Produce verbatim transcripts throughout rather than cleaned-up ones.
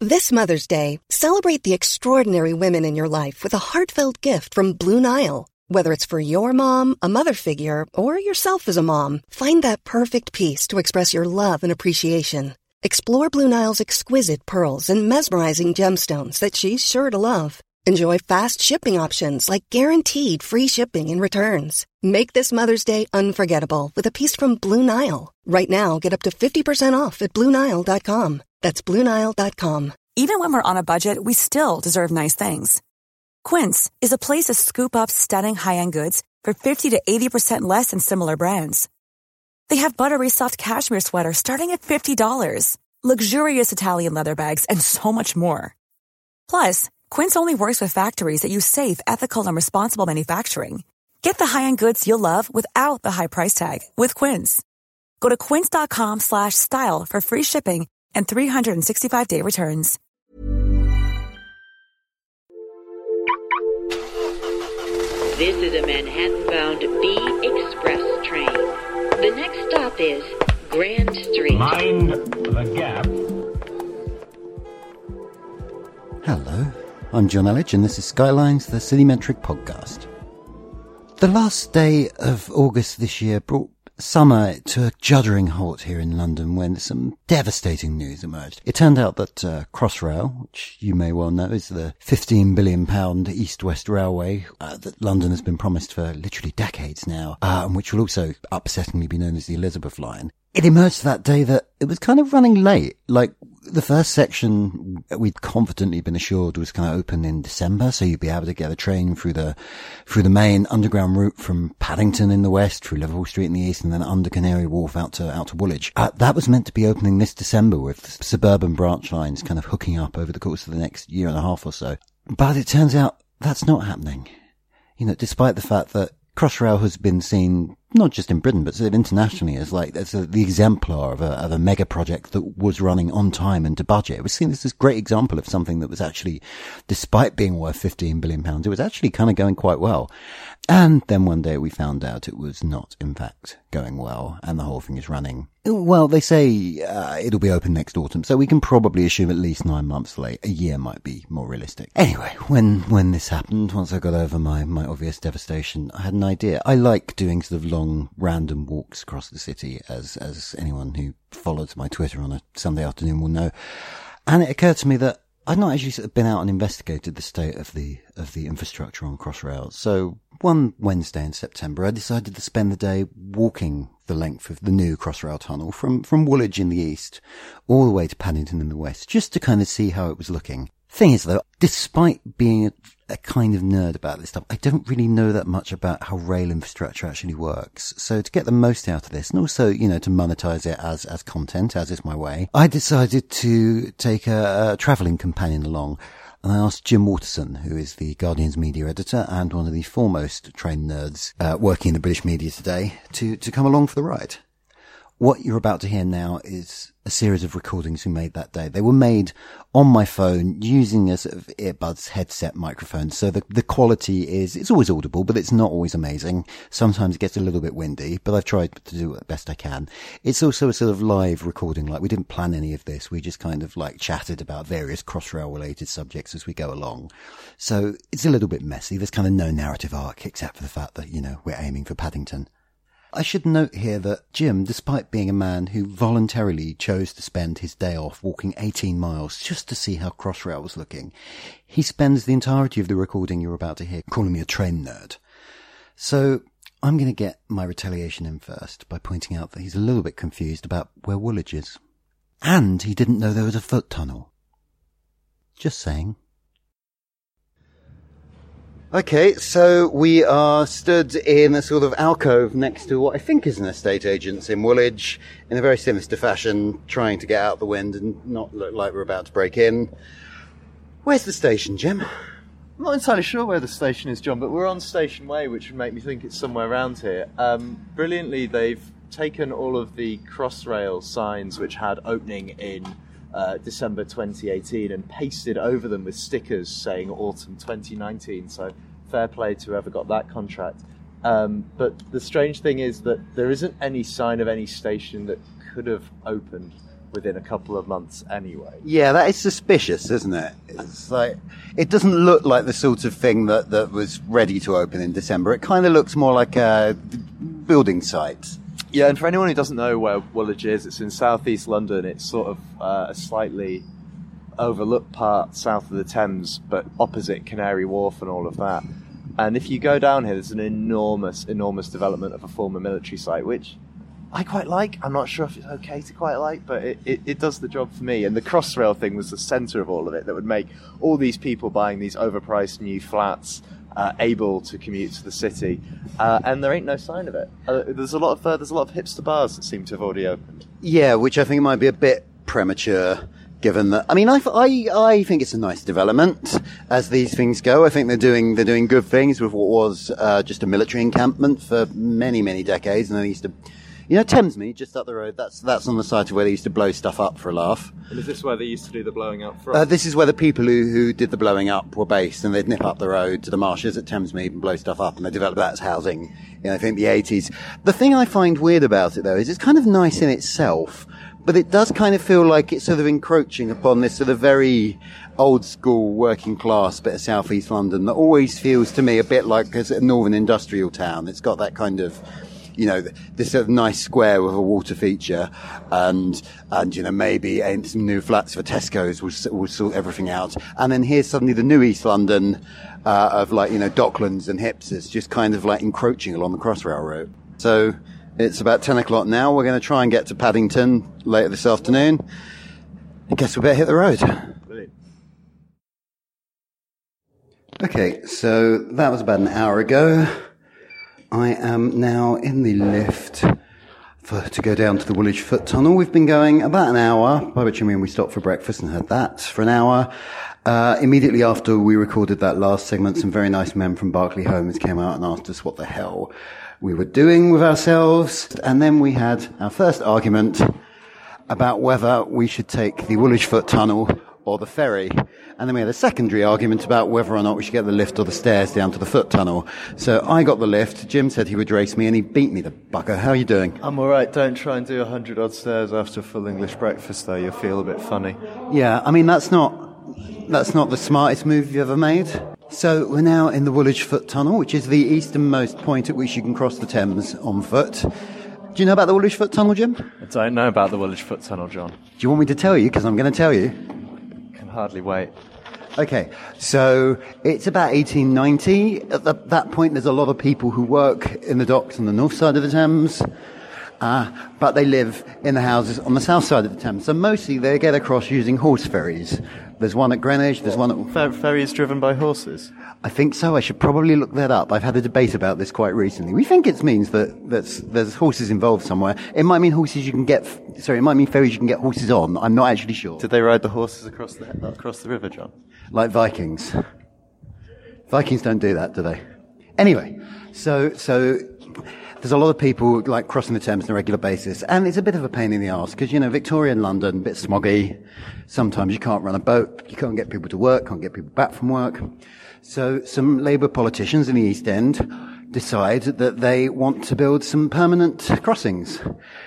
This Mother's Day, celebrate the extraordinary women in your life with a heartfelt gift from Blue Nile. Whether it's for your mom, a mother figure, or yourself as a mom, find that perfect piece to express your love and appreciation. Explore Blue Nile's exquisite pearls and mesmerizing gemstones that she's sure to love. Enjoy fast shipping options like guaranteed free shipping and returns. Make this Mother's Day unforgettable with a piece from Blue Nile. Right now, get up to fifty percent off at Blue Nile dot com. That's Blue Nile dot com. Even when we're on a budget, we still deserve nice things. Quince is a place to scoop up stunning high-end goods for fifty to eighty percent less than similar brands. They have buttery soft cashmere sweaters starting at fifty dollars, luxurious Italian leather bags, and so much more. Plus, Quince only works with factories that use safe, ethical, and responsible manufacturing. Get the high-end goods you'll love without the high price tag with Quince. Go to quince.com slash style for free shipping and three sixty-five day returns. This is a Manhattan-bound B Express train. The next stop is Grand Street. Mind the gap. Hello, I'm John Elledge, and this is Skylines, the Citymetric podcast. The last day of August this year brought summer to a juddering halt here in London when some devastating news emerged. It turned out that uh, Crossrail, which you may well know is the fifteen billion pound east-west railway uh, that London has been promised for literally decades now, uh, and which will also upsettingly be known as the Elizabeth Line. It emerged that day that it was kind of running late. Like, the first section we'd confidently been assured was going to open in December, so you'd be able to get a train through the through the main underground route from Paddington in the west, through Liverpool Street in the east, and then under Canary Wharf out to out to Woolwich. Uh, that was meant to be opening this December, with suburban branch lines kind of hooking up over the course of the next year and a half or so. But it turns out that's not happening. You know, despite the fact that Crossrail has been seen, not just in Britain, but sort of internationally, as like, as a, the exemplar of a, of a mega project that was running on time and to budget. It was seen as this great example of something that was actually, despite being worth fifteen billion pounds, it was actually kind of going quite well. And then one day we found out it was not, in fact, going well, and the whole thing is running. Well, they say uh, it'll be open next autumn, so we can probably assume at least nine months late. A year might be more realistic. Anyway, when when this happened, once I got over my, my obvious devastation, I had an idea. I like doing sort of long, random walks across the city, as as anyone who follows my Twitter on a Sunday afternoon will know. And it occurred to me that I'd not actually sort of been out and investigated the state of the of the infrastructure on Crossrail. So one Wednesday in September, I decided to spend the day walking the length of the new Crossrail tunnel from, from Woolwich in the east all the way to Paddington in the west, just to kind of see how it was looking. Thing is, though, despite being a, a kind of nerd about this stuff, I don't really know that much about how rail infrastructure actually works. So to get the most out of this, and also, you know, to monetize it as, as content, as is my way, I decided to take a, a travelling companion along. And I asked Jim Waterson, who is the Guardian's media editor and one of the foremost train nerds uh, working in the British media today, to, to come along for the ride. What you're about to hear now is a series of recordings we made that day. They were made on my phone using a sort of earbuds headset microphone. So the, the quality is, it's always audible, but it's not always amazing. Sometimes it gets a little bit windy, but I've tried to do it the best I can. It's also a sort of live recording. Like, we didn't plan any of this. We just kind of like chatted about various Crossrail related subjects as we go along. So it's a little bit messy. There's kind of no narrative arc except for the fact that, you know, we're aiming for Paddington. I should note here that Jim, despite being a man who voluntarily chose to spend his day off walking eighteen miles just to see how Crossrail was looking, he spends the entirety of the recording you're about to hear calling me a train nerd. So I'm going to get my retaliation in first by pointing out that he's a little bit confused about where Woolwich is. And he didn't know there was a foot tunnel. Just saying. Okay, so we are stood in a sort of alcove next to what I think is an estate agent's in Woolwich, in a very sinister fashion, trying to get out the wind and not look like we're about to break in. Where's the station, Jim? I'm not entirely sure where the station is, John, but we're on Station Way, which would make me think it's somewhere around here. Um, brilliantly, they've taken all of the Crossrail signs which had opening in Uh, December twenty eighteen and pasted over them with stickers saying autumn twenty nineteen, so fair play to whoever got that contract. Um, but the strange thing is that there isn't any sign of any station that could have opened within a couple of months anyway. Yeah, that is suspicious, isn't it? It's like, it doesn't look like the sort of thing that, that was ready to open in December. It kind of looks more like a building site. Yeah, and for anyone who doesn't know where Woolwich is, it's in southeast London. It's sort of uh, a slightly overlooked part south of the Thames, but opposite Canary Wharf and all of that. And if you go down here, there's an enormous, enormous development of a former military site, which I quite like. I'm not sure if it's okay to quite like, but it, it, it does the job for me. And the Crossrail thing was the centre of all of it, that would make all these people buying these overpriced new flats uh, able to commute to the city. Uh, and there ain't no sign of it. Uh, there's a lot of uh, there's a lot of hipster bars that seem to have already opened. Yeah, which I think might be a bit premature, given that. I mean, I, I, I think it's a nice development as these things go. I think they're doing they're doing good things with what was uh, just a military encampment for many many decades, and they used to. You know, Thamesmead, just up the road, that's that's on the site of where they used to blow stuff up for a laugh. And is this where they used to do the blowing up from? Uh, this is where the people who, who did the blowing up were based, and they'd nip up the road to the marshes at Thamesmead and blow stuff up, and they developed that as housing in, I think, the eighties. The thing I find weird about it, though, is it's kind of nice in itself, but it does kind of feel like it's sort of encroaching upon this sort of very old-school, working-class bit of southeast London that always feels to me a bit like a northern industrial town. It's got that kind of... You know, this sort of nice square with a water feature, and and you know maybe and some new flats for Tesco's will will sort everything out. And then here's suddenly the new East London uh, of like you know Docklands and hipsters just kind of like encroaching along the Crossrail route. So it's about ten o'clock now. We're going to try and get to Paddington later this afternoon. I guess we better hit the road. Brilliant. Okay, so that was about an hour ago. I am now in the lift for, to go down to the Woolwich Foot Tunnel. We've been going about an hour, by which I mean we stopped for breakfast and had that for an hour. Uh, immediately after we recorded that last segment, some very nice men from Berkeley Homes came out and asked us what the hell we were doing with ourselves. And then we had our first argument about whether we should take the Woolwich Foot Tunnel or the ferry. And then we had a secondary argument about whether or not we should get the lift or the stairs down to the foot tunnel. So I got the lift. Jim said he would race me, and he beat me, the bugger. How are you doing? I'm all right. Don't try and do a hundred odd stairs after a full English breakfast, though. You'll feel a bit funny. Yeah, I mean, that's not that's not the smartest move you've ever made. So we're now in the Woolwich Foot Tunnel, which is the easternmost point at which you can cross the Thames on foot. Do you know about the Woolwich Foot Tunnel, Jim? I don't know about the Woolwich Foot Tunnel, John. Do you want me to tell you? Because I'm going to tell you. Can hardly wait. Okay, so it's about eighteen ninety. At the, that point, there's a lot of people who work in the docks on the north side of the Thames, uh, but they live in the houses on the south side of the Thames. So mostly they get across using horse ferries. There's one at Greenwich, there's one at... Fer- ferries driven by horses? I think so. I should probably look that up. I've had a debate about this quite recently. We think it means that that's, there's horses involved somewhere. It might mean horses you can get... Sorry, it might mean ferries you can get horses on. I'm not actually sure. Did they ride the horses across the across the river, John? Like Vikings. Vikings don't do that, do they? Anyway, so so there's a lot of people like crossing the Thames on a regular basis, and it's a bit of a pain in the arse because, you know, Victorian London, a bit smoggy. Sometimes you can't run a boat, you can't get people to work, can't get people back from work. So some Labour politicians in the East End decide that they want to build some permanent crossings.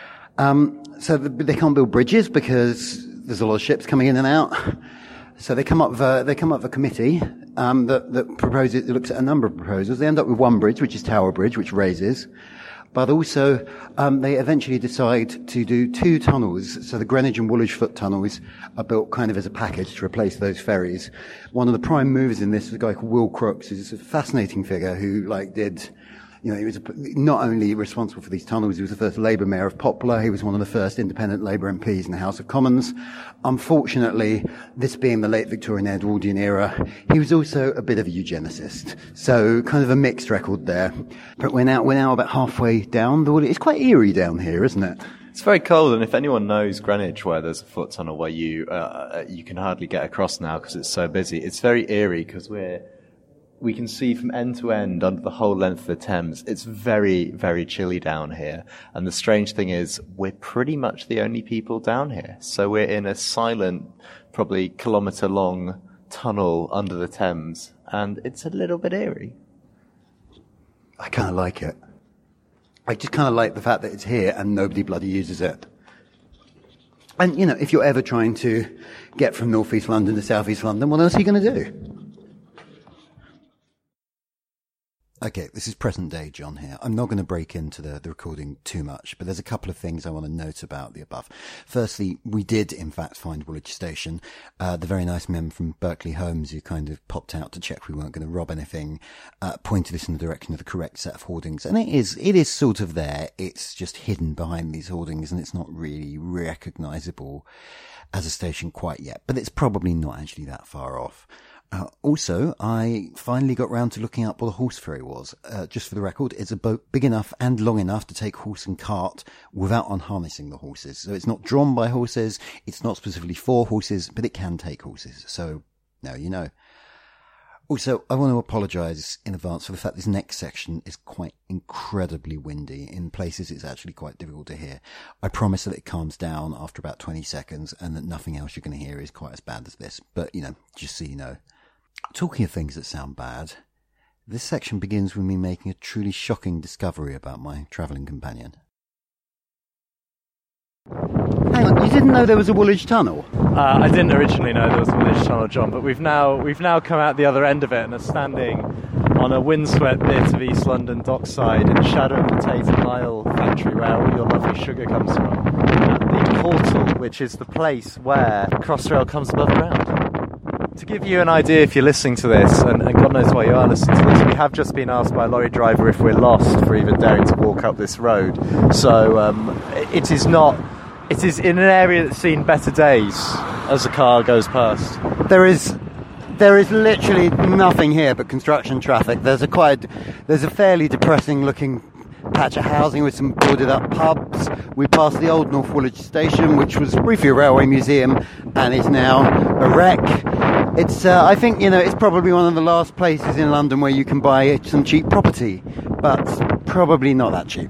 Um, so they can't build bridges because there's a lot of ships coming in and out. So they come up with a, they come up with a committee um, that, that proposes, that looks at a number of proposals. They end up with one bridge, which is Tower Bridge, which raises. But also, um, they eventually decide to do two tunnels. So the Greenwich and Woolwich Foot tunnels are built kind of as a package to replace those ferries. One of the prime movers in this is a guy called Will Crooks, who's a fascinating figure who, like, did... You know, he was not only responsible for these tunnels, he was the first Labour mayor of Poplar. He was one of the first independent Labour M Ps in the House of Commons. Unfortunately, this being the late Victorian Edwardian era, he was also a bit of a eugenicist. So kind of a mixed record there. But we're now, we're now about halfway down the Woolwich. It's quite eerie down here, isn't it? It's very cold, and if anyone knows Greenwich, where there's a foot tunnel where you, uh, you can hardly get across now because it's so busy, it's very eerie because we're, we can see from end to end under the whole length of the Thames. It's very, very chilly down here. And the strange thing is we're pretty much the only people down here. So we're in a silent, probably kilometre long tunnel under the Thames. And it's a little bit eerie. I kind of like it. I just kind of like the fact that it's here and nobody bloody uses it. And, you know, if you're ever trying to get from North East London to South East London, what else are you going to do? Okay, this is present day John here. I'm not going to break into the, the recording too much, but there's a couple of things I want to note about the above. Firstly, we did in fact find Woolwich Station. Uh, the very nice men from Berkeley Homes who kind of popped out to check we weren't going to rob anything, uh, pointed us in the direction of the correct set of hoardings. And it is, it is sort of there. It's just hidden behind these hoardings and it's not really recognisable as a station quite yet, but it's probably not actually that far off. Uh, also, I finally got round to looking up what a horse ferry was. Uh, just for the record, it's a boat big enough and long enough to take horse and cart without unharnessing the horses. So it's not drawn by horses, it's not specifically for horses, but it can take horses. So, now you know. Also, I want to apologise in advance for the fact this next section is quite incredibly windy. In places, it's actually quite difficult to hear. I promise that it calms down after about twenty seconds and that nothing else you're going to hear is quite as bad as this. But, you know, just so you know. Talking of things that sound bad, this section begins with me making a truly shocking discovery about my travelling companion. Hang on, you didn't know there was a Woolwich Tunnel? Uh, I didn't originally know there was a Woolwich Tunnel, John, but we've now we've now come out the other end of it and are standing on a windswept bit of East London dockside in the shadow of the Tate and Lyle factory where all your lovely sugar comes from. At the portal, which is the place where Crossrail comes above ground. To give you an idea, if you're listening to this, and, and God knows why you are listening to this, we have just been asked by a lorry driver if we're lost for even daring to walk up this road. So um, it is not... It is in an area that's seen better days as the car goes past. There is... There is literally nothing here but construction traffic. There's a quite... There's a fairly depressing looking patch of housing with some boarded up pubs. We passed the old North Woolwich Station, which was briefly a railway museum, and is now a wreck. It's, uh, I think, you know, it's probably one of the last places in London where you can buy some cheap property, but probably not that cheap.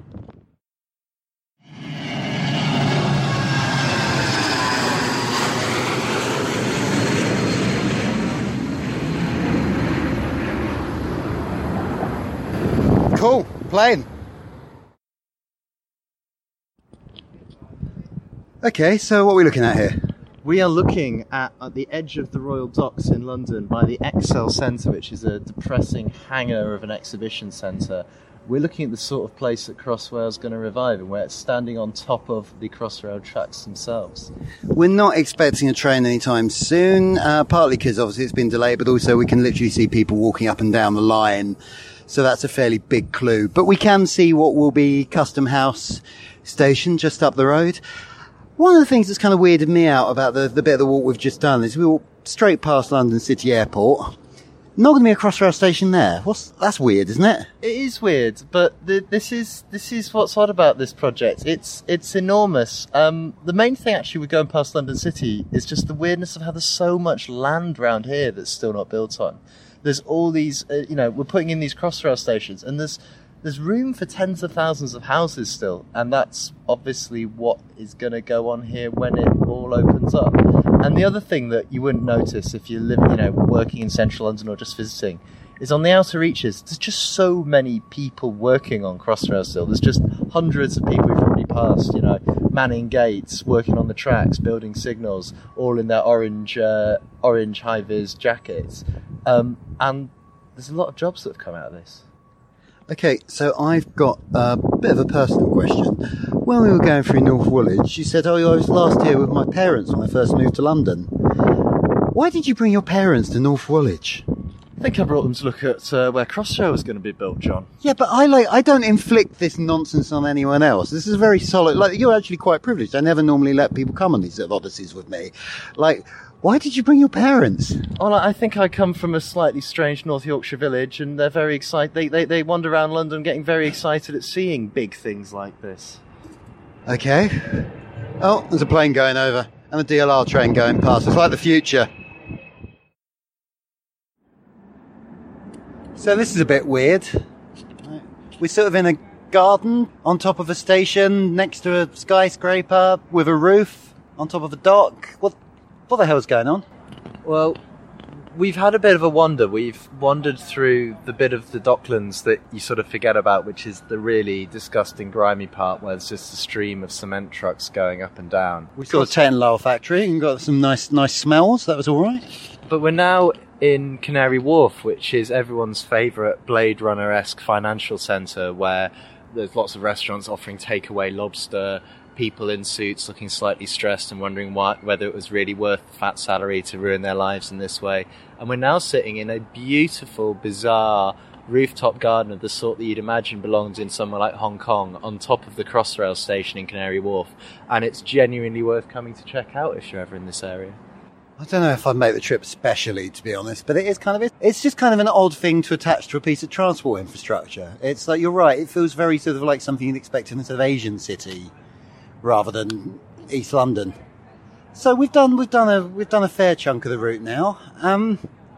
Cool, playing. Okay, so what are we looking at here? We are looking at, at the edge of the Royal Docks in London by the Excel Centre, which is a depressing hangar of an exhibition centre. We're looking at the sort of place that Crossrail is going to revive and where it's standing on top of the Crossrail tracks themselves. We're not expecting a train anytime soon, uh, partly because obviously it's been delayed, but also we can literally see people walking up and down the line. So that's a fairly big clue. But we can see what will be Custom House Station just up the road. One of the things that's kind of weirded me out about the, the bit of the walk we've just done is we walk straight past London City Airport. Not going to be a Crossrail station there. What's, that's weird, isn't it? It is weird, but the, this is this is what's odd about this project. It's it's enormous. Um, the main thing actually with going past London City is just the weirdness of how there's so much land around here that's still not built on. There's all these, uh, you know, we're putting in these Crossrail stations, and there's there's room for tens of thousands of houses still, and that's obviously what is going to go on here when it all opens up. And the other thing that you wouldn't notice if you live, you know, working in central London or just visiting, is on the outer reaches, there's just so many people working on Crossrail still. There's just hundreds of people who've already passed, you know, manning gates, working on the tracks, building signals, all in their orange, uh, orange high-vis jackets. Um, and there's a lot of jobs that have come out of this. Okay, so I've got a bit of a personal question. When we were going through North Woolwich, you said, oh, I was last here with my parents when I first moved to London. Why did you bring your parents to North Woolwich? I think I brought them to look at uh, where Crossrail was going to be built, John. Yeah, but I like I don't inflict this nonsense on anyone else. This is very solid. Like, you're actually quite privileged. I never normally let people come on these sort of odysseys with me. Like, why did you bring your parents? Well, I think I come from a slightly strange North Yorkshire village, and they're very excited. They, they, they wander around London getting very excited at seeing big things like this. Okay. Oh, there's a plane going over, and a D L R train going past. It's like the future. So this is a bit weird. We're sort of in a garden on top of a station next to a skyscraper with a roof on top of a dock. What, what the hell's going on? Well, we've had a bit of a wander. We've wandered through the bit of the Docklands that you sort of forget about, which is the really disgusting, grimy part where there's just a stream of cement trucks going up and down. We saw the Tate and Lyle factory and got some nice, nice smells. That was all right. But we're now in Canary Wharf, which is everyone's favourite Blade Runner-esque financial centre, where there's lots of restaurants offering takeaway lobster, people in suits looking slightly stressed and wondering why, whether it was really worth the fat salary to ruin their lives in this way. And we're now sitting in a beautiful, bizarre rooftop garden of the sort that you'd imagine belongs in somewhere like Hong Kong, on top of the Crossrail station in Canary Wharf. And it's genuinely worth coming to check out if you're ever in this area. I don't know if I'd make the trip specially, to be honest, but it is kind of, it's just kind of an odd thing to attach to a piece of transport infrastructure. It's like, you're right, it feels very sort of like something you'd expect in a sort of Asian city, rather than East London. So we've done we've done a we've done a fair chunk of the route now. Um,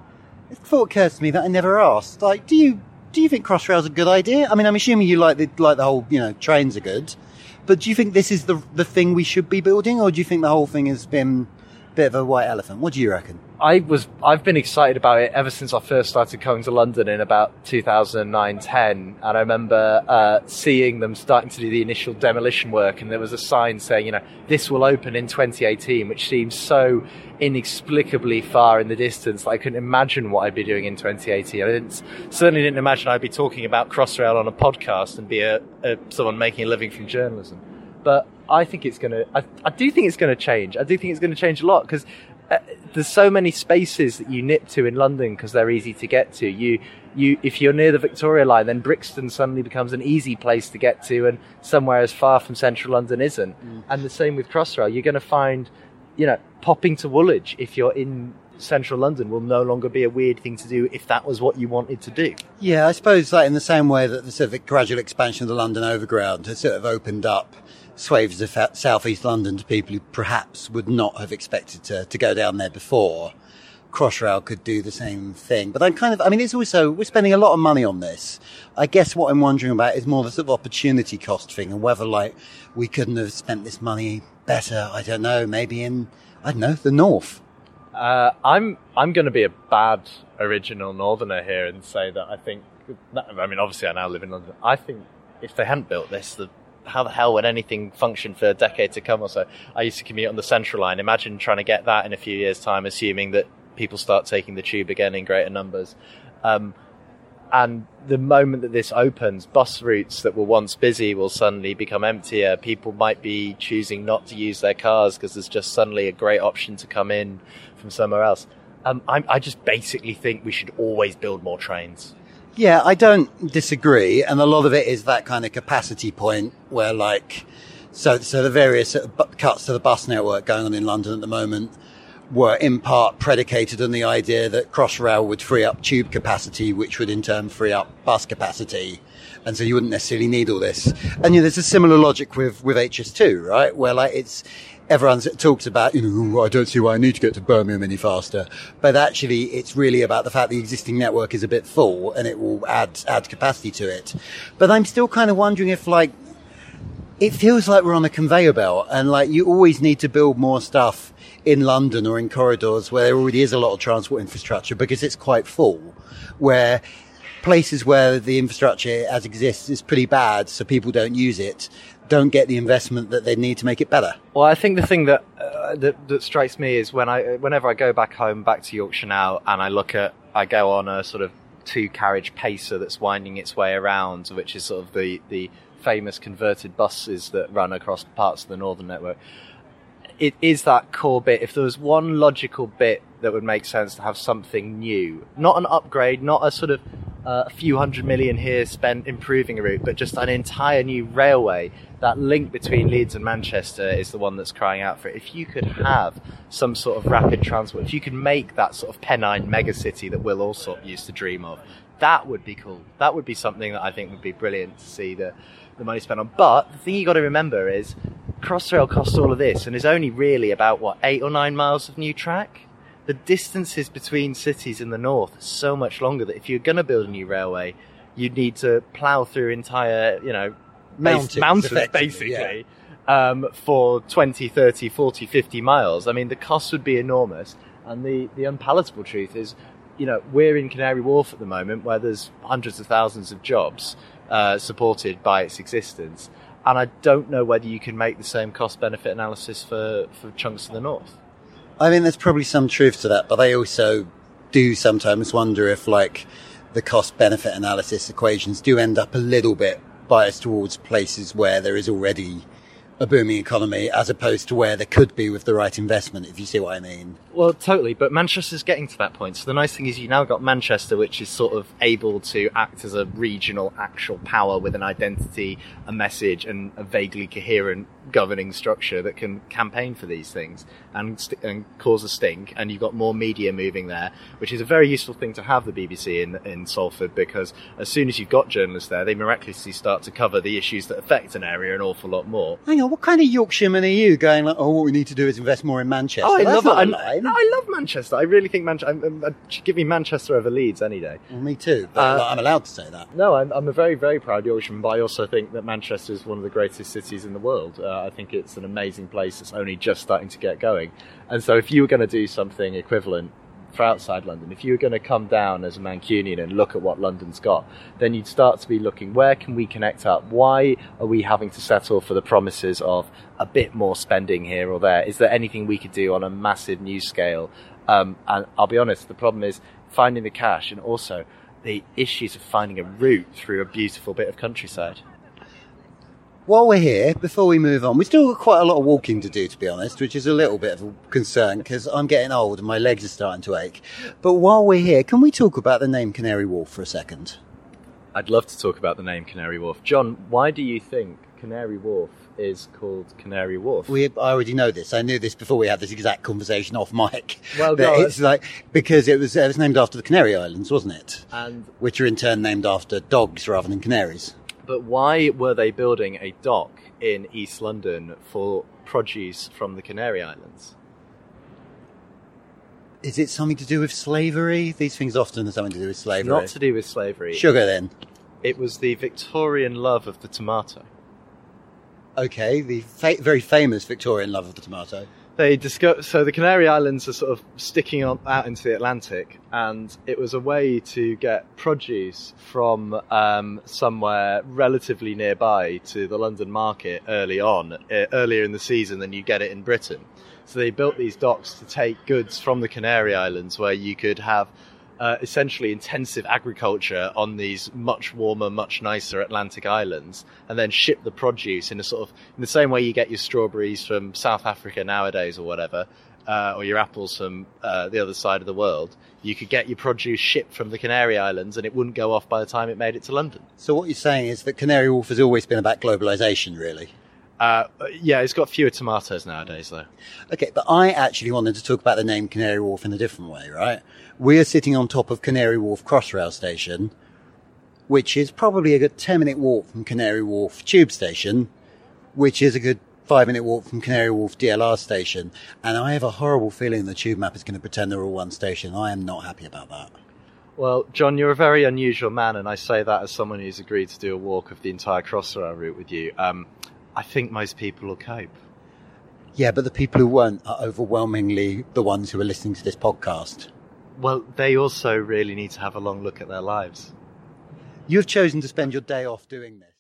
it thought occurs to me that I never asked. Like, do you do you think Crossrail's a good idea? I mean, I'm assuming you like the like the whole, you know, trains are good, but do you think this is the the thing we should be building, or do you think the whole thing has been a bit of a white elephant? What do you reckon? I was, I've been excited about it ever since I first started coming to London in about two thousand nine ten, and I remember uh, seeing them starting to do the initial demolition work, and there was a sign saying, you know, this will open in twenty eighteen, which seems so inexplicably far in the distance that I couldn't imagine what I'd be doing in twenty eighteen. I didn't, certainly didn't imagine I'd be talking about Crossrail on a podcast and be a, a someone making a living from journalism. But I think it's going to, I, I do think it's going to change. I do think it's going to change a lot, because Uh, there's so many spaces that you nip to in London because they're easy to get to. You, you, if you're near the Victoria line, then Brixton suddenly becomes an easy place to get to, and somewhere as far from central London isn't. Mm. And the same with Crossrail. You're going to find, you know, popping to Woolwich if you're in central London will no longer be a weird thing to do if that was what you wanted to do. Yeah, I suppose like in the same way that the sort of gradual expansion of the London Overground has sort of opened up swathes of South East London to people who perhaps would not have expected to, to go down there before. Crossrail could do the same thing. But I'm kind of, I mean, it's also, we're spending a lot of money on this. I guess what I'm wondering about is more the sort of opportunity cost thing, and whether like we couldn't have spent this money better, I don't know, maybe in, I don't know, the north. Uh, I'm, I'm going to be a bad original northerner here and say that I think, I mean, obviously I now live in London. I think if they hadn't built this, the how the hell would anything function for a decade to come or so? I used to commute on the Central Line. Imagine trying to get that in a few years' time, assuming that people start taking the tube again in greater numbers. Um, and the moment that this opens, bus routes that were once busy will suddenly become emptier. People might be choosing not to use their cars because there's just suddenly a great option to come in from somewhere else. Um, I, I just basically think we should always build more trains. Yeah, I don't disagree, and a lot of it is that kind of capacity point where, like, so so the various cuts to the bus network going on in London at the moment were in part predicated on the idea that Crossrail would free up tube capacity, which would in turn free up bus capacity, and so you wouldn't necessarily need all this. And you know, there's a similar logic with with H S two, right? Where like it's everyone talks about, you know, I don't see why I need to get to Birmingham any faster. But actually, it's really about the fact the existing network is a bit full and it will add add capacity to it. But I'm still kind of wondering if, like, it feels like we're on a conveyor belt, and, like, you always need to build more stuff in London or in corridors where there already is a lot of transport infrastructure because it's quite full, where places where the infrastructure as exists is pretty bad, so people don't use it, don't get the investment that they need to make it better. Well, I think the thing that, uh, that that strikes me is when I, whenever I go back home, back to Yorkshire now, and I look at, I go on a sort of two-carriage pacer that's winding its way around, which is sort of the, the famous converted buses that run across parts of the Northern network. It is that core bit. If there was one logical bit that would make sense to have something new, not an upgrade, not a sort of uh, a few hundred million here spent improving a route, but just an entire new railway, that link between Leeds and Manchester is the one that's crying out for it. If you could have some sort of rapid transport, if you could make that sort of Pennine megacity that Will Alsop used to dream of, that would be cool. That would be something that I think would be brilliant to see the, the money spent on. But the thing you got to remember is Crossrail costs all of this and is only really about, what, eight or nine miles of new track? The distances between cities in the north are so much longer that if you're going to build a new railway, you'd need to plough through entire, you know, mountains, mountains basically, yeah. um, for twenty, thirty, forty, fifty miles. I mean, the cost would be enormous. And the, the unpalatable truth is, you know, we're in Canary Wharf at the moment where there's hundreds of thousands of jobs uh, supported by its existence. And I don't know whether you can make the same cost-benefit analysis for, for chunks of the north. I mean, there's probably some truth to that, but I also do sometimes wonder if, like, the cost-benefit analysis equations do end up a little bit biased towards places where there is already a booming economy as opposed to where there could be with the right investment, if you see what I mean. Well, totally, but Manchester's getting to that point. So the nice thing is you now got Manchester, which is sort of able to act as a regional actual power with an identity, a message, and a vaguely coherent governing structure that can campaign for these things and, st- and cause a stink. And you've got more media moving there, which is a very useful thing to have the B B C in, in Salford, because as soon as you've got journalists there, they miraculously start to cover the issues that affect an area an awful lot more. Hang on, what kind of Yorkshireman are you going like, oh, what we need to do is invest more in Manchester? Oh, I That's love it. not a line. No, I love Manchester. I really think Manchester. Give me Manchester over Leeds any day. Well, me too, but uh, I'm allowed to say that. No, I'm, I'm a very, very proud Yorkshireman, but I also think that Manchester is one of the greatest cities in the world. Uh, I think it's an amazing place that's only just starting to get going. And so if you were going to do something equivalent for outside London, if you were going to come down as a Mancunian and look at what London's got, then you'd start to be looking, where can we connect up? Why are we having to settle for the promises of a bit more spending here or there? Is there anything we could do on a massive new scale? Um, and I'll be honest, the problem is finding the cash and also the issues of finding a route through a beautiful bit of countryside. While we're here, before we move on, we've still got quite a lot of walking to do, to be honest, which is a little bit of a concern because I'm getting old and my legs are starting to ache. But while we're here, can we talk about the name Canary Wharf for a second? I'd love to talk about the name Canary Wharf. John, why do you think Canary Wharf is called Canary Wharf? We, I already know this. I knew this before we had this exact conversation off mic. Well, that no, it's like because it was, it was named after the Canary Islands, wasn't it? And which are in turn named after dogs rather than canaries. But why were they building a dock in East London for produce from the Canary Islands? Is it something to do with slavery? These things often have something to do with slavery. Not to do with slavery. Sugar, then. It was the Victorian love of the tomato. Okay, the fa- very famous Victorian love of the tomato. They disco- so the Canary Islands are sort of sticking on, out into the Atlantic, and it was a way to get produce from um, somewhere relatively nearby to the London market early on, uh, earlier in the season than you get it in Britain. So they built these docks to take goods from the Canary Islands, where you could have Uh, essentially intensive agriculture on these much warmer, much nicer Atlantic islands, and then ship the produce in a sort of in the same way you get your strawberries from South Africa nowadays or whatever, uh, or your apples from uh, the other side of the world. You could get your produce shipped from the Canary Islands, and it wouldn't go off by the time it made it to London. So what you're saying is that Canary Wharf has always been about globalisation, really? Uh, yeah, it's got fewer tomatoes nowadays, though. Okay, but I actually wanted to talk about the name Canary Wharf in a different way, right? We're sitting on top of Canary Wharf Crossrail Station, which is probably a good ten-minute walk from Canary Wharf Tube Station, which is a good five-minute walk from Canary Wharf D L R Station. And I have a horrible feeling the Tube Map is going to pretend they're all one station. I am not happy about that. Well, John, you're a very unusual man, and I say that as someone who's agreed to do a walk of the entire Crossrail route with you. Um, I think most people will cope. Yeah, but the people who won't are overwhelmingly the ones who are listening to this podcast. Well, they also really need to have a long look at their lives. You've chosen to spend your day off doing this.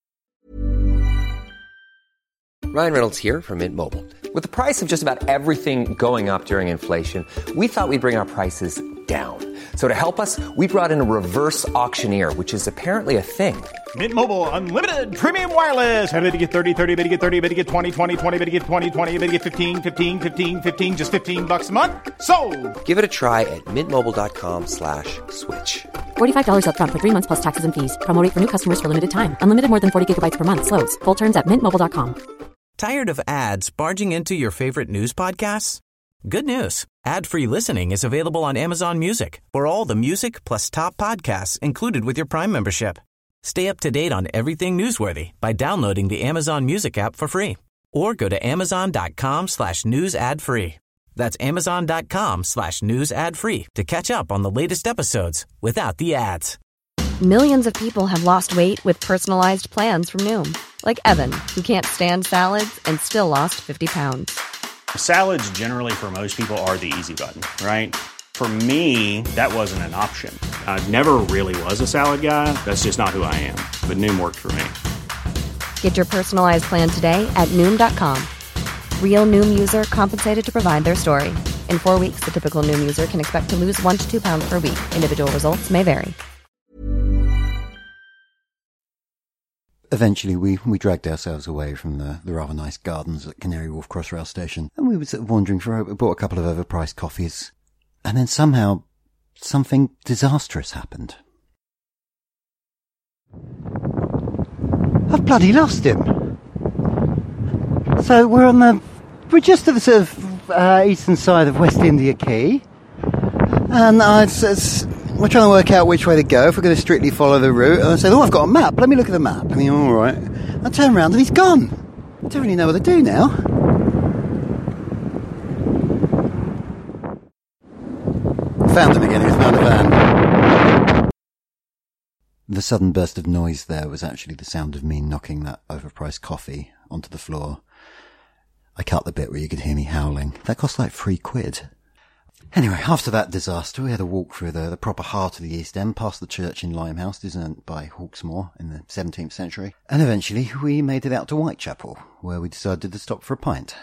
Ryan Reynolds here from Mint Mobile. With the price of just about everything going up during inflation, we thought we'd bring our prices down. So to help us, we brought in a reverse auctioneer, which is apparently a thing. Mint Mobile Unlimited Premium Wireless. How to get thirty, thirty, how to get thirty, how to get twenty, twenty, twenty, how to get twenty, twenty, how to get fifteen, fifteen, fifteen, fifteen, just fifteen bucks a month? Sold! Give it a try at mintmobile.com slash switch. forty-five dollars up front for three months plus taxes and fees. Promo rate for new customers for limited time. Unlimited more than forty gigabytes per month. Slows full terms at mint mobile dot com. Tired of ads barging into your favorite news podcasts? Good news. Ad-free listening is available on Amazon Music for all the music plus top podcasts included with your Prime membership. Stay up to date on everything newsworthy by downloading the Amazon Music app for free or go to amazon.com slash news ad free. That's amazon.com slash news ad free to catch up on the latest episodes without the ads. Millions of people have lost weight with personalized plans from Noom, like Evan, who can't stand salads and still lost fifty pounds. Salads generally for most people are the easy button, right? For me, that wasn't an option. I never really was a salad guy. That's just not who I am. But Noom worked for me. Get your personalized plan today at Noom dot com. Real Noom user compensated to provide their story. In four weeks, the typical Noom user can expect to lose one to two pounds per week. Individual results may vary. Eventually, we, we dragged ourselves away from the, the rather nice gardens at Canary Wharf Crossrail Station, and we were sort of wandering through. We bought a couple of overpriced coffees, and then somehow something disastrous happened. I've bloody lost him. So we're on the, we're just at the sort of uh, eastern side of West India Quay, and uh, it's, it's, we're trying to work out which way to go, if we're going to strictly follow the route. And I said, oh, I've got a map, let me look at the map. And he, all right. I turn around and he's gone. I don't really know what to do now. Found him again, he was found a van. The sudden burst of noise there was actually the sound of me knocking that overpriced coffee onto the floor. I cut the bit where you could hear me howling. That cost like three quid. Anyway, after that disaster, we had a walk through the, the proper heart of the East End, past the church in Limehouse, designed by Hawksmoor in the seventeenth century. And eventually, we made it out to Whitechapel, where we decided to stop for a pint.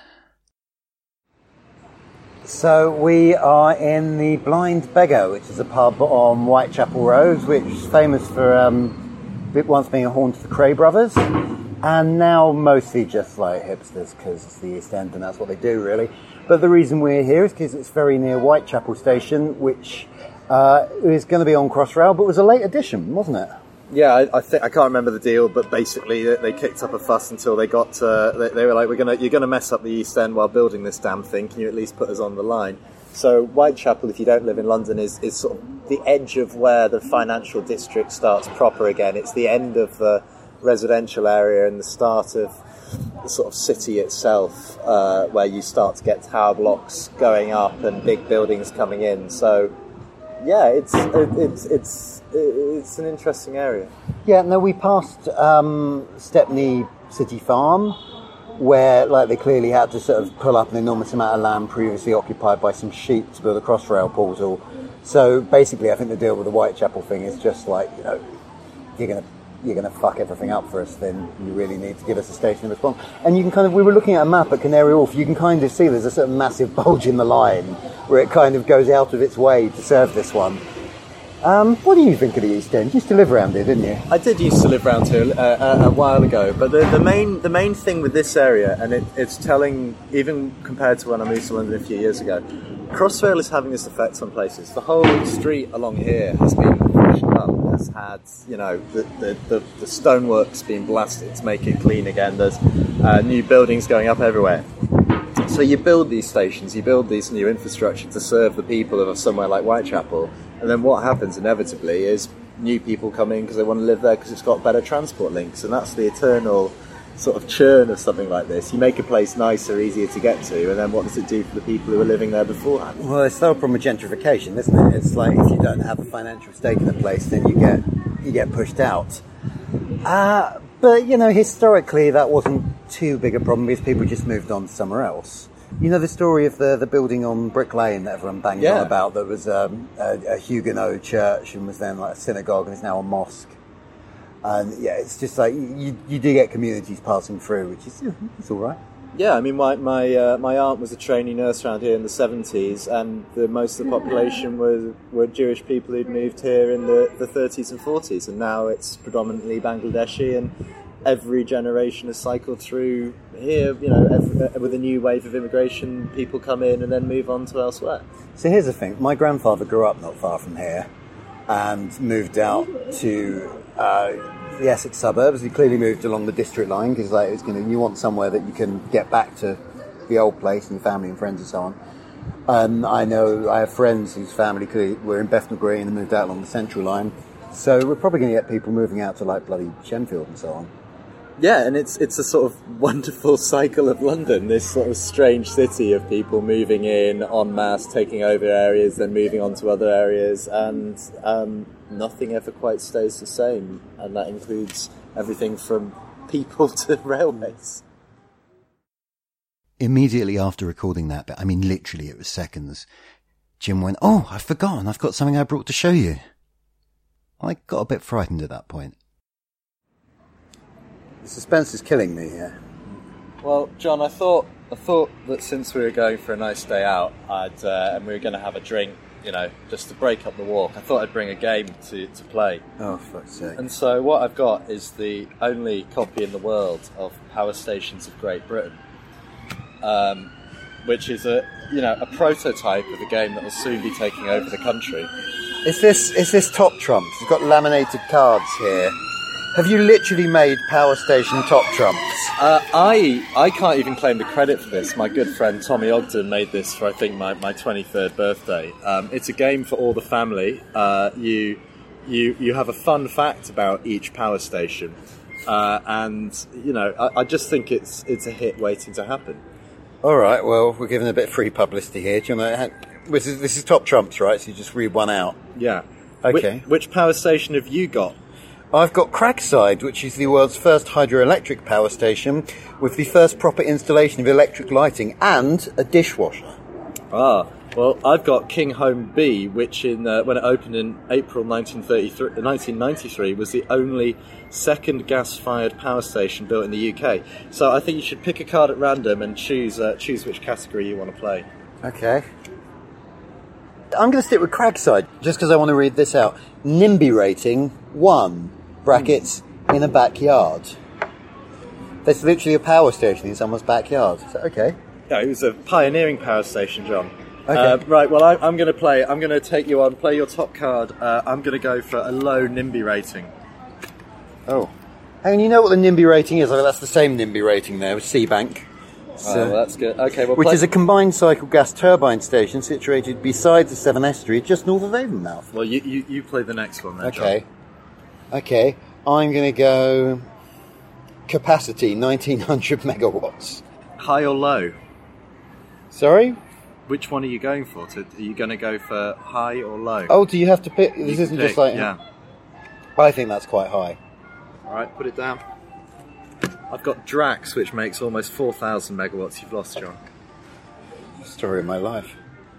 So we are in the Blind Beggar, which is a pub on Whitechapel Road, which is famous for um, it once being a haunt of the Cray brothers, and now mostly just like hipsters, because it's the East End and that's what they do, really. But the reason we're here is because it's very near Whitechapel Station, which uh, is going to be on Crossrail, but was a late addition, wasn't it? Yeah, I, I think I can't remember the deal, but basically they, they kicked up a fuss until they got to, they, they were like, "We're gonna, you're gonna mess up the East End while building this damn thing. Can you at least put us on the line?" So Whitechapel, if you don't live in London, is, is sort of the edge of where the financial district starts proper again. It's the end of the residential area and the start of the sort of city itself, uh, where you start to get tower blocks going up and big buildings coming in. So, yeah, it's it, it's it's it's an interesting area. Yeah, no, we passed um, Stepney City Farm, where like they clearly had to sort of pull up an enormous amount of land previously occupied by some sheep to build a Crossrail portal. So basically, I think the deal with the Whitechapel thing is just like, you know, you're gonna. you're going to fuck everything up for us, then you really need to give us a station of response. And you can kind of, we were looking at a map at Canary Wharf, you can kind of see there's a sort of massive bulge in the line where it kind of goes out of its way to serve this one. Um, what do you think of the East End? You used to live around here, didn't you? I did used to live around here uh, a, a while ago, but the, the main the main thing with this area, and it, it's telling, even compared to when I moved to London a few years ago, Crossrail is having this effect on places. The whole street along here has been freshened up, has had, you know, the, the, the, the stonework's been blasted to make it clean again. There's uh, new buildings going up everywhere. So you build these stations, you build these new infrastructure to serve the people of somewhere like Whitechapel, and then what happens inevitably is new people come in because they want to live there because it's got better transport links, and that's the eternal sort of churn of something like this. You make a place nicer, easier to get to, and then what does it do for the people who were living there beforehand? Well, it's the whole problem with gentrification, isn't it? It's like if you don't have a financial stake in the place, then you get you get pushed out. Uh, but, you know, historically that wasn't too big a problem because people just moved on somewhere else. You know the story of the, the building on Brick Lane that everyone banged yeah. on about that was um, a, a Huguenot church and was then like a synagogue and is now a mosque. And yeah, it's just like you you do get communities passing through, which is yeah, it's all right. Yeah, I mean, my my uh, my aunt was a trainee nurse around here in the seventies, and the most of the population were were Jewish people who'd moved here in the, the thirties and forties, and now it's predominantly Bangladeshi, and every generation has cycled through here. You know, every, with a new wave of immigration, people come in and then move on to elsewhere. So here's the thing: my grandfather grew up not far from here, and moved out to uh, the Essex suburbs. He clearly moved along the district line because, like, it's going to, you want somewhere that you can get back to the old place and your family and friends and so on. Um, I know I have friends whose family were in Bethnal Green and moved out along the Central line. So we're probably going to get people moving out to like bloody Shenfield and so on. Yeah, and it's it's a sort of wonderful cycle of London, this sort of strange city of people moving in en masse, taking over areas, then moving on to other areas, and um, nothing ever quite stays the same, and that includes everything from people to railways. immediately after recording that bit, I mean literally it was seconds, Jim went, "Oh, I've forgotten, I've got something I brought to show you." I got a bit frightened at that point. The suspense is killing me here. Well, John, I thought I thought that since we were going for a nice day out, I'd uh, and we were going to have a drink, you know, just to break up the walk, I thought I'd bring a game to, to play. Oh, fuck's sake. And so what I've got is the only copy in the world of Power Stations of Great Britain, um, which is a, you know, a prototype of a game that will soon be taking over the country. Is this is this Top Trumps? You've got laminated cards here. Have you literally made Power Station Top Trumps? Uh, I I can't even claim the credit for this. My good friend Tommy Ogden made this for, I think, my, my twenty-third birthday. Um, it's a game for all the family. Uh, you you you have a fun fact about each power station, uh, and you know I, I just think it's it's a hit waiting to happen. All right. Well, we're giving a bit of free publicity here. Do you want to? This is this is Top Trumps, right? So you just read one out. Yeah. Okay. Which, which power station have you got? I've got Crackside, which is the world's first hydroelectric power station with the first proper installation of electric lighting and a dishwasher. Ah, well, I've got King Home B, which in uh, when it opened in April nineteen ninety-three was the only second gas-fired power station built in the U K. So I think you should pick a card at random and choose uh, choose which category you want to play. Okay. I'm going to stick with Crackside, just because I want to read this out. NIMBY rating, one. Brackets, in a backyard. There's literally a power station in someone's backyard. Is that okay? Yeah, it was a pioneering power station, John. Okay. Uh, right, well, I, I'm going to play. I'm going to take you on, play your top card. Uh, I'm going to go for a low NIMBY rating. Oh. Hang on, you know what the NIMBY rating is? I mean, that's the same NIMBY rating there with Seabank. So, oh, well, that's good. Okay, well, which play- is a combined cycle gas turbine station situated beside the Severn Estuary, just north of Avonmouth. Well, you, you, you play the next one then, Okay. John. Okay, I'm going to go capacity, nineteen hundred megawatts. High or low? Sorry? Which one are you going for? To, are you going to go for high or low? Oh, do you have to pick? This You isn't pick, just like... Yeah. I think that's quite high. All right, put it down. I've got Drax, which makes almost four thousand megawatts. You've lost, John. Story of my life.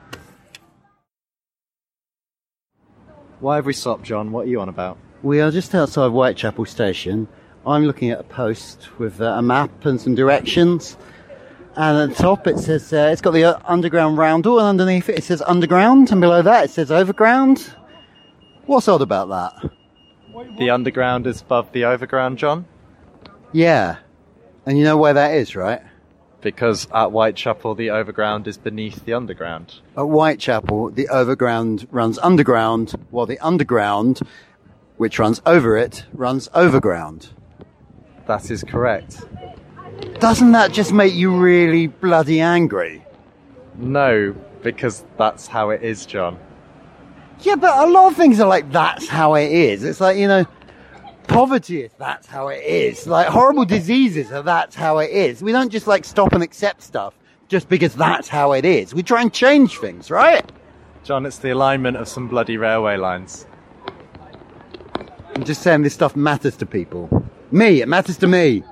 Why have we stopped, John? What are you on about? We are just outside Whitechapel Station. I'm looking at a post with uh, a map and some directions. And at the top it says, uh, it's got the uh, underground roundel, and underneath it it says underground, and below that it says overground. What's odd about that? The underground is above the overground, John? Yeah. And you know where that is, right? Because at Whitechapel the overground is beneath the underground. At Whitechapel, the overground runs underground, while the underground, which runs over it, runs overground. That is correct. Doesn't that just make you really bloody angry? No, because that's how it is, John. Yeah, but a lot of things are like, that's how it is. It's like, you know, poverty is that's how it is. Like, horrible diseases are that's how it is. We don't just, like, stop and accept stuff just because that's how it is. We try and change things, right? John, it's the alignment of some bloody railway lines. I'm just saying this stuff matters to people. Me, it matters to me.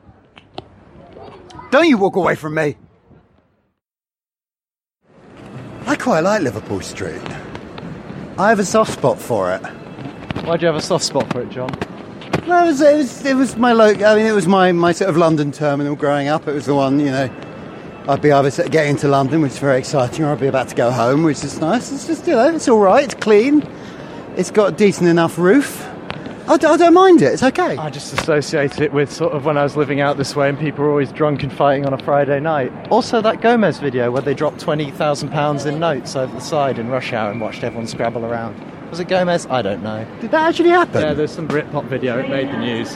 Don't you walk away from me. I quite like Liverpool Street. I have a soft spot for it. Why do you have a soft spot for it, John? Well, it was, it was, it was my local, I mean, it was my, my sort of London terminal growing up. It was the one, you know, I'd be either sort of getting to London, which is very exciting, or I'd be about to go home, which is nice. It's just, you know, it's all right. It's clean. It's got a decent enough roof. I, d- I don't mind it. It's okay. I just associated it with sort of when I was living out this way and people were always drunk and fighting on a Friday night. Also that Gomez video where they dropped twenty thousand pounds in notes over the side in rush hour and watched everyone scrabble around. Was it Gomez? I don't know. Did that actually happen? Yeah, there's some Britpop video. It made the news.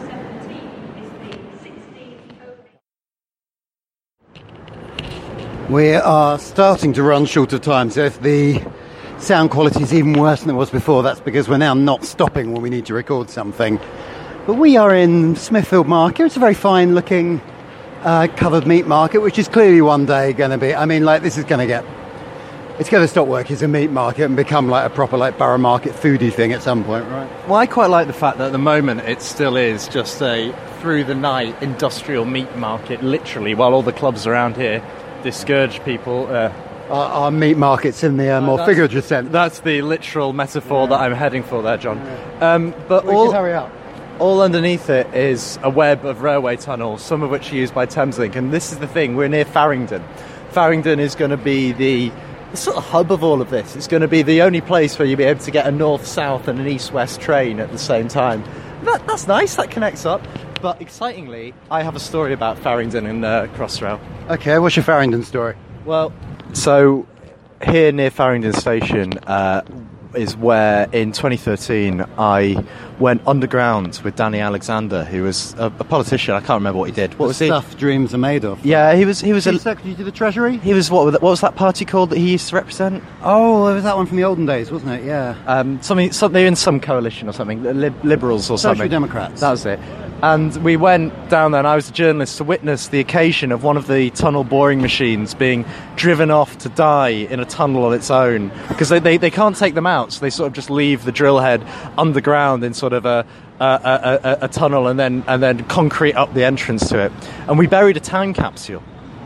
We are starting to run short of time, so if the sound quality is even worse than it was before, that's because we're now not stopping when we need to record something. But we are in Smithfield Market. It's a very fine looking uh, covered meat market, which is clearly one day going to be, I mean, like, this is going to get It's going to stop working as a meat market and become like a proper like borough market foodie thing at some point, right? Well, I quite like the fact that at the moment it still is just a through-the-night industrial meat market, literally, while all the clubs around here discourage people. Uh, our, our meat markets in the uh, more uh, figurative sense. That's the literal metaphor yeah. that I'm heading for there, John. Yeah. Um, but we all, hurry up. all underneath it is a web of railway tunnels, some of which are used by Thameslink. And this is the thing, we're near Farringdon. Farringdon is going to be the... the sort of hub of all of this. It's going to be the only place where you'll be able to get a north-south and an east-west train at the same time. That, that's nice, that connects up. But excitingly, I have a story about Farringdon and uh, Crossrail. Okay, what's your Farringdon story? Well, so here near Farringdon Station uh, is where in twenty thirteen I went underground with Danny Alexander, who was a, a politician. I can't remember what he did. What the was he? Stuff dreams are made of. Yeah, he was. He was Chief a Secretary to the Treasury. He was what? What was that party called that he used to represent? Oh, it was that one from the olden days, wasn't it? Yeah. Um, something. Something in some coalition or something. Lib- liberals or Social something. Democrats. That was it. And we went down there, and I was a journalist to witness the occasion of one of the tunnel boring machines being driven off to die in a tunnel on its own, because they, they, they can't take them out, so they sort of just leave the drill head underground in sort of a a, a, a, a tunnel and then and then concrete up the entrance to it. And we buried a time capsule.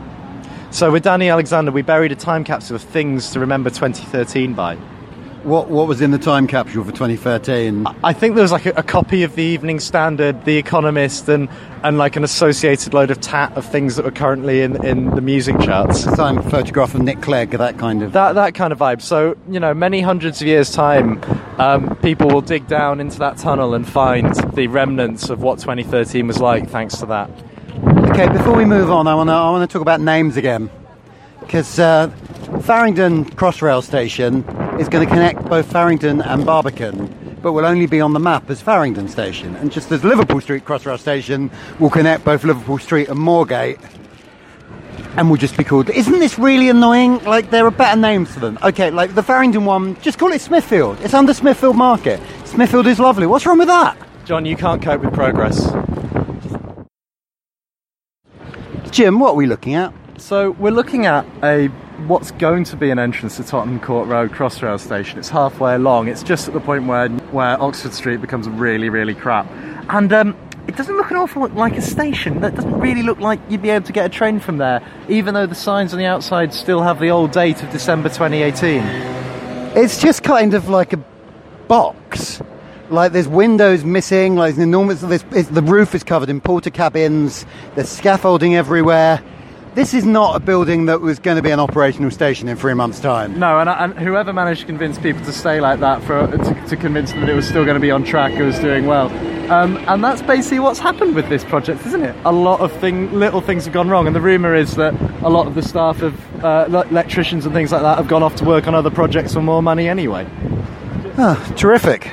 So with Danny Alexander, we buried a time capsule of things to remember twenty thirteen by. What what was in the time capsule for twenty thirteen? I think there was like a, a copy of the Evening Standard, The Economist, and, and like an associated load of tat of things that were currently in in the music charts. A time photograph of Nick Clegg, that kind of that that kind of vibe. So you know, many hundreds of years' time, um, people will dig down into that tunnel and find the remnants of what twenty thirteen was like, thanks to that. Okay, before we move on, I want to I want to talk about names again, because uh, Farringdon Crossrail Station is going to connect both Farringdon and Barbican, but will only be on the map as Farringdon Station. And just as Liverpool Street Crossrail Station will connect both Liverpool Street and Moorgate, and will just be called... Isn't this really annoying? Like, there are better names for them. Okay, like the Farringdon one, just call it Smithfield. It's under Smithfield Market. Smithfield is lovely. What's wrong with that? John, you can't cope with progress. Jim, what are we looking at? So we're looking at a what's going to be an entrance to Tottenham Court Road Crossrail Station. It's halfway along. It's just at the point where where Oxford Street becomes really, really crap. And um, it doesn't look an awful lot like a station. That doesn't really look like you'd be able to get a train from there, even though the signs on the outside still have the old date of December twenty eighteen. It's just kind of like a box. Like there's windows missing, like there's enormous... There's, it's, the roof is covered in porter cabins, there's scaffolding everywhere. This is not a building that was going to be an operational station in three months' time. No, and, and whoever managed to convince people to stay like that for to, to convince them that it was still going to be on track, it was doing well. Um, and that's basically what's happened with this project, isn't it? A lot of thing, little things have gone wrong, and the rumour is that a lot of the staff of uh, electricians and things like that have gone off to work on other projects for more money anyway. Oh, terrific.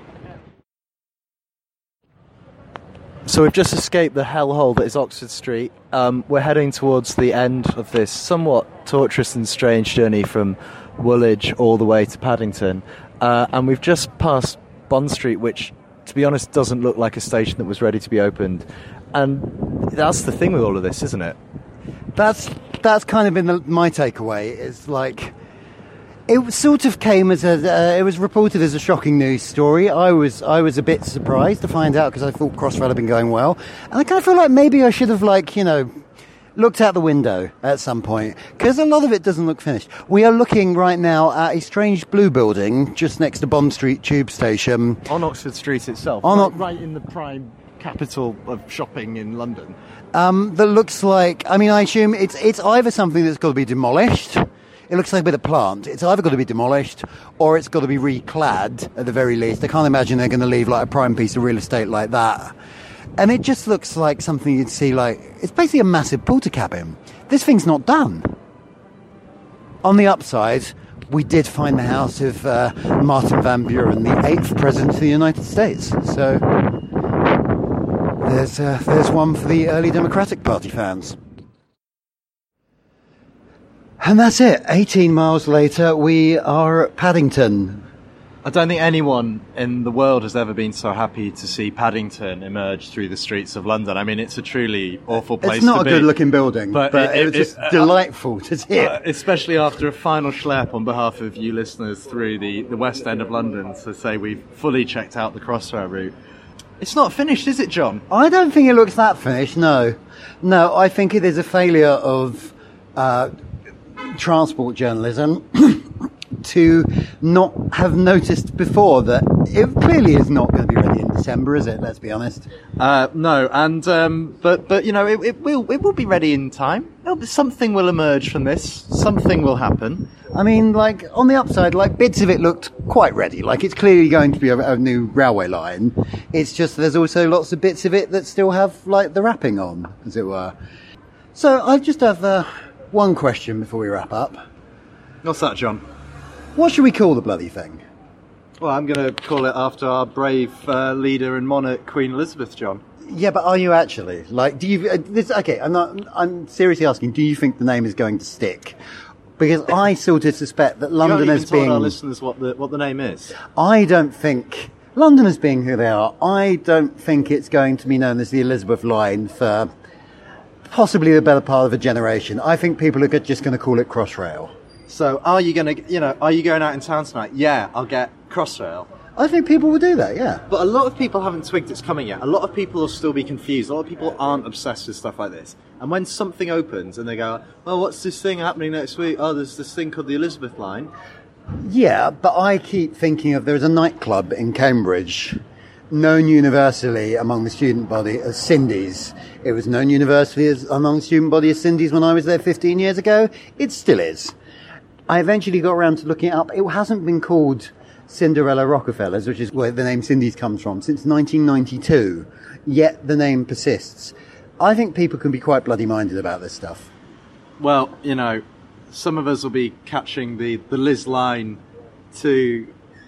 So we've just escaped the hellhole that is Oxford Street. Um, we're heading towards the end of this somewhat torturous and strange journey from Woolwich all the way to Paddington. Uh, and we've just passed Bond Street, which, to be honest, doesn't look like a station that was ready to be opened. And that's the thing with all of this, isn't it? That's that's kind of been the, my takeaway. Is like... It sort of came as a... Uh, it was reported as a shocking news story. I was I was a bit surprised to find out because I thought Crossrail had been going well. And I kind of feel like maybe I should have, like, you know, looked out the window at some point. Because a lot of it doesn't look finished. We are looking right now at a strange blue building just next to Bond Street Tube Station. On Oxford Street itself. On right, o- right in the prime capital of shopping in London. Um, that looks like... I mean, I assume it's it's either something that's got to be demolished... It looks like a bit of plant. It's either got to be demolished or it's got to be reclad at the very least. I can't imagine they're going to leave like a prime piece of real estate like that. And it just looks like something you'd see like... It's basically a massive porter cabin. This thing's not done. On the upside, we did find the house of uh, Martin Van Buren, the eighth President of the United States. So there's, uh, there's one for the early Democratic Party fans. And that's it. eighteen miles later, we are at Paddington. I don't think anyone in the world has ever been so happy to see Paddington emerge through the streets of London. I mean, it's a truly awful place to be. It's not a good-looking building, but, but it, it, it was just it, delightful to see it. Uh, especially after a final schlep on behalf of you listeners through the, the West End of London to say we've fully checked out the Crossrail route. It's not finished, is it, John? I don't think it looks that finished, no. No, I think it is a failure of uh, transport journalism to not have noticed before that it clearly is not going to be ready in December, is it? Let's be honest. Uh, no, and um, but but you know it, it will it will be ready in time. It'll be, something will emerge from this. Something will happen. I mean, like on the upside, like bits of it looked quite ready. Like it's clearly going to be a, a new railway line. It's just there's also lots of bits of it that still have like the wrapping on, as it were. So I just have uh, one question before we wrap up. What's that, John? What should we call the bloody thing? Well, I'm going to call it after our brave uh, leader and monarch, Queen Elizabeth, John. Yeah, but are you actually? Like, do you... Uh, this, okay, I'm not... I'm seriously asking, do you think the name is going to stick? Because I sort of suspect that London as being... You haven't even told our listeners what the, what the name is. I don't think... London as being who they are, I don't think it's going to be known as the Elizabeth Line for possibly the better part of a generation. I think people are just going to call it Crossrail. So, are you going to, you know, are you going out in town tonight? Yeah, I'll get Crossrail. I think people will do that, yeah. But a lot of people haven't twigged it's coming yet. A lot of people will still be confused. A lot of people aren't obsessed with stuff like this. And when something opens and they go, well, what's this thing happening next week? Oh, there's this thing called the Elizabeth Line. Yeah, but I keep thinking of, there's a nightclub in Cambridge known universally among the student body as Cindy's. It was known universally as, among the student body as Cindy's when I was there fifteen years ago. It still is. I eventually got around to looking it up. It hasn't been called Cinderella Rockefellers, which is where the name Cindy's comes from, since nineteen ninety-two. Yet the name persists. I think people can be quite bloody minded about this stuff. Well, you know, some of us will be catching the, the Liz line to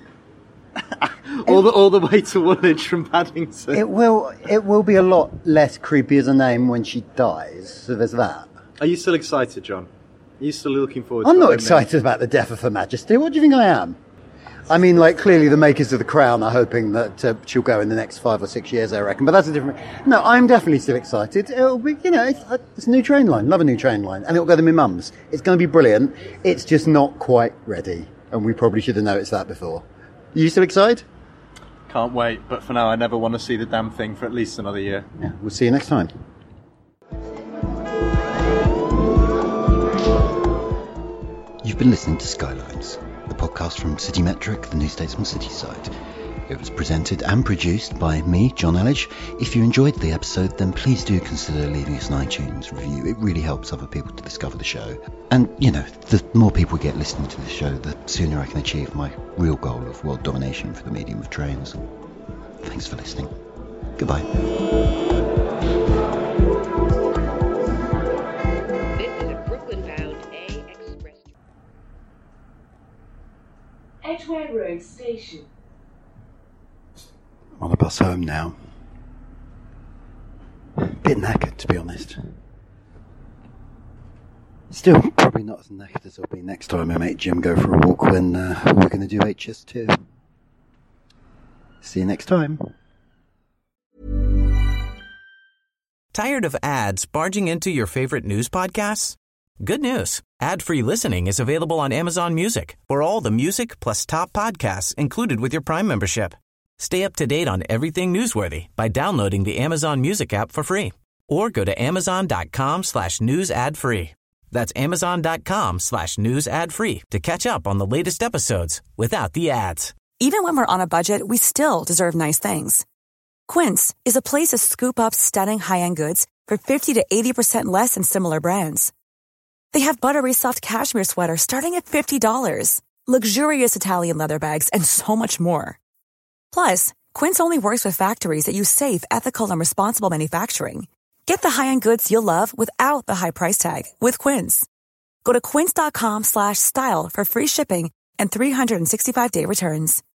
all the all the way to Woolwich from Paddington. It will it will be a lot less creepy as a name when she dies. So there's that. Are you still excited, John? Are you still looking forward? I'm to not excited name? about the death of Her Majesty. What do you think I am? I mean, like, clearly the makers of the Crown are hoping that uh, she'll go in the next five or six years, I reckon. But that's a different... No, I'm definitely still excited. It'll be, you know, it's, it's a new train line. Love a new train line. And it'll go to my mum's. It's going to be brilliant. It's just not quite ready. And we probably should have noticed that before. Are you still excited? Can't wait. But for now, I never want to see the damn thing for at least another year. Yeah, we'll see you next time. You've been listening to Skylines, the podcast from City Metric, the New Statesman City site. It was presented and produced by me, John Elledge. If you enjoyed the episode, then please do consider leaving us an iTunes review. It really helps other people to discover the show. And, you know, the more people get listening to the show, the sooner I can achieve my real goal of world domination for the medium of trains. Thanks for listening. Goodbye. Edgware Road Station. I'm on the bus home now. Bit knackered, to be honest. Still, probably not as knackered as I'll be next time I make Jim go for a walk when uh, we're going to do H S two. See you next time. Tired of ads barging into your favorite news podcasts? Good news. Ad-free listening is available on Amazon Music for all the music plus top podcasts included with your Prime membership. Stay up to date on everything newsworthy by downloading the Amazon Music app for free or go to amazon.com slash news ad free. That's amazon.com slash news ad free to catch up on the latest episodes without the ads. Even when we're on a budget, we still deserve nice things. Quince is a place to scoop up stunning high-end goods for fifty to eighty percent less than similar brands. They have buttery soft cashmere sweaters starting at fifty dollars, luxurious Italian leather bags, and so much more. Plus, Quince only works with factories that use safe, ethical, and responsible manufacturing. Get the high-end goods you'll love without the high price tag with Quince. Go to quince.com slash style for free shipping and three sixty-five day returns.